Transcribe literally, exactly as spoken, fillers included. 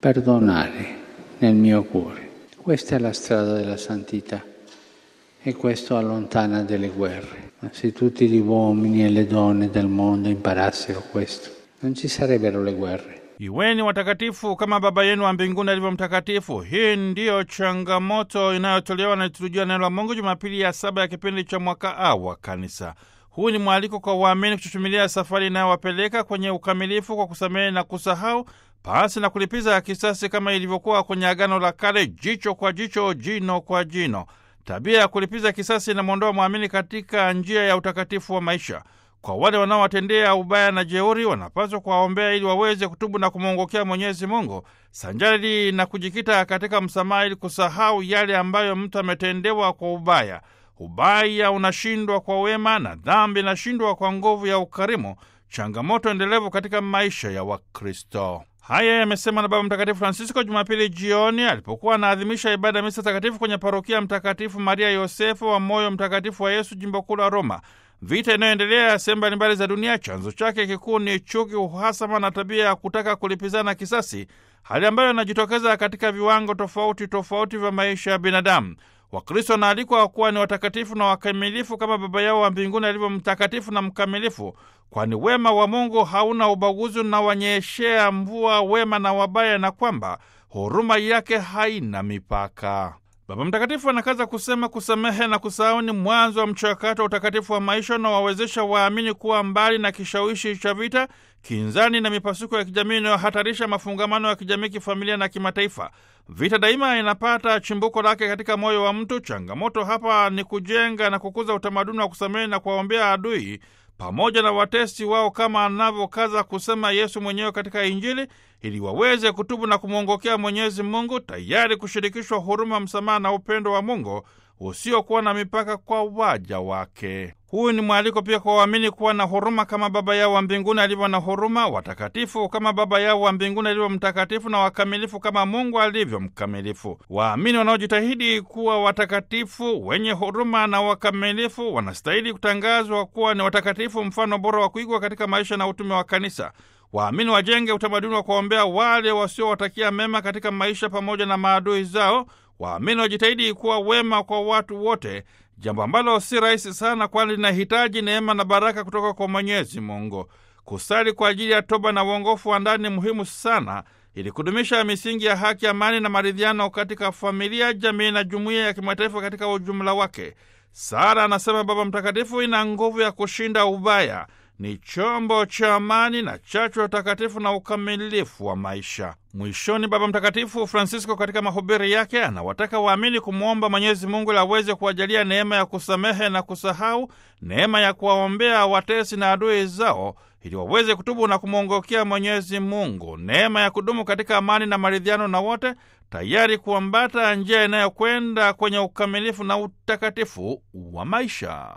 perdonare nel mio cuore. Questa è la strada della santità e questo allontana delle guerre. Ma se tutti gli uomini e le donne del mondo imparassero questo, non ci sarebbero le guerre. Iweni watakatifu kama Baba yenu wa mbinguni alivyo mtakatifu. Hii ndiyo changamoto inayotolewa na liturujia neno la Mungu Jumapili ya saba ya kipindi cha mwaka A wa Kanisa. Huu ni mwaliko kwa waamini kuchuchumilia safari inayowapeleka kwenye ukamilifu kwa kusamehe na kusahau, pasi na kulipiza kisasi kama ilivyokuwa kwenye Agano la Kale, jicho kwa jicho, jino kwa jino. Tabia ya kulipiza kisasi inamwondoa mwamini katika njia ya utakatifu wa maisha. Kwa wale wanaowatendea ubaya na jeuri, wanapaswa kuwaombea ili waweze kutubu na kumwongokea Mwenyezi Mungu, sanjari na kujikita katika msamaha ili kusahau yale ambayo mtu ametendewa kwa ubaya. Ubaya unashindwa kwa wema na dhambi inashindwa kwa nguvu ya ukarimu, changamoto endelevu katika maisha ya Wakristo. Haya yamesema na Baba Mtakatifu Francisco Jumapili jioni alipokuwa anaadhimisha ibada ya misa takatifu kwenye parokia Mtakatifu Maria Yosefu wa Moyo Mtakatifu wa Yesu, jimbo kuu la Roma. Vita inayoendelea sehemu mbalimbali za dunia, chanzo chake kikuu ni chuki, uhasama na tabia ya kutaka kulipizana kisasi, hali ambayo inajitokeza katika viwango tofauti tofauti vya maisha ya binadamu. Wakristo wanaalikwa kuwa ni watakatifu na wakamilifu kama Baba yao wa mbinguni alivyo mtakatifu na mkamilifu, kwani wema wa Mungu hauna ubaguzi na wanyeshea mvua wema na wabaya, na kwamba huruma yake haina mipaka. Baba Mtakatifu anakaza kusema kusamehe na kusahau ni mwanzo wa mchakato wa utakatifu wa maisha na wawezesha waamini kuwa mbali na kishawishi cha vita, kinzani na mipasuko ya kijamii inayohatarisha mafungamano ya kijamii, kifamilia na kimataifa. Vita daima inapata chimbuko lake katika moyo wa mtu. Changamoto hapa ni kujenga na kukuza utamaduni wa kusamehe na kuwaombea adui pamoja na watesi wao, kama anavyokaza kusema Yesu mwenyewe katika Injili, ili waweze kutubu na kumwongokea Mwenyezi Mungu, tayari kushirikishwa huruma, msamaha na upendo wa Mungu usiokuwa na mipaka kwa waja wake. Huu ni mwaliko pia kwa waamini kuwa na huruma kama Baba yao wa mbinguni alivyo na huruma, watakatifu kama Baba yao wa mbinguni alivyo mtakatifu, na wakamilifu kama Mungu alivyo mkamilifu. Waamini wanaojitahidi kuwa watakatifu, wenye huruma na wakamilifu wanastahili kutangazwa kuwa ni watakatifu, mfano bora wa kuigwa katika maisha na utume wa Kanisa. Waamini wajenge utamaduni wa kuombea wale wasiowatakia mema katika maisha pamoja na maadui zao. Waamini wajitahidi kuwa wema kwa watu wote, jambo ambalo si rahisi sana, kwani linahitaji neema na baraka kutoka kwa Mwenyezi Mungu. Kusali kwa ajili ya toba na uongofu wa ndani muhimu sana, ili kudumisha misingi ya haki, amani na maridhiano katika familia, jamii na jumuiya ya kimataifa katika ujumla wake. Sara, anasema Baba Mtakatifu, ina nguvu ya kushinda ubaya, ni chombo cha amani na chachu ya utakatifu na ukamilifu wa maisha. Mwishoni, Baba Mtakatifu Francisco katika mahubiri yake anawataka waamini kumwomba Mwenyezi Mungu ili aweze kuwajalia neema ya kusamehe na kusahau, neema ya kuwaombea watesi na adui zao ili waweze kutubu na kumwongokea Mwenyezi Mungu, neema ya kudumu katika amani na maridhiano na wote, tayari kuambata njia inayokwenda kwenye ukamilifu na utakatifu wa maisha.